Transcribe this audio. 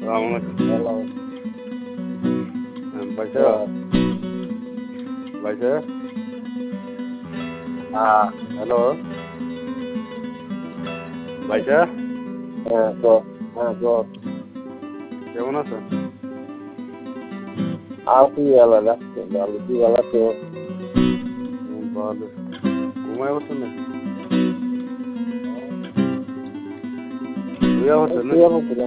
Hello. Baca, baca. Hello. Baca. Go. Go. কেমন আছো? আছি ভালো লাগছে, ভালো কি ভালো তো। ভালো। ঘুমায় বসে নাকি? শুয়ে বসে নাকি?